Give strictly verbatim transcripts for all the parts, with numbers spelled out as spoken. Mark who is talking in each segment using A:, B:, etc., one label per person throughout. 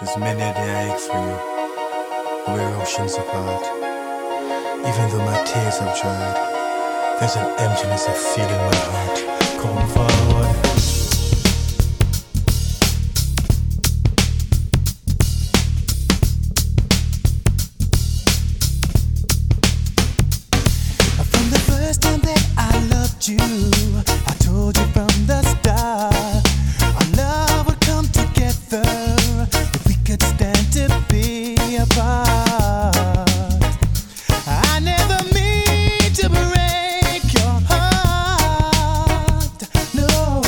A: There's many a day I ache for you. We're oceans apart. Even though my tears have dried, there's an emptiness I feel in my heart. Come forward.
B: From the first time that I loved you, I told you from the start, our love would come together if we could stand to be apart. I never mean to break your heart, no.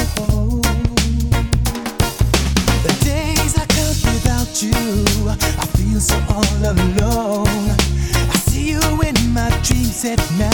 B: The days I count without you, I feel so all alone. I see you in my dreams at night.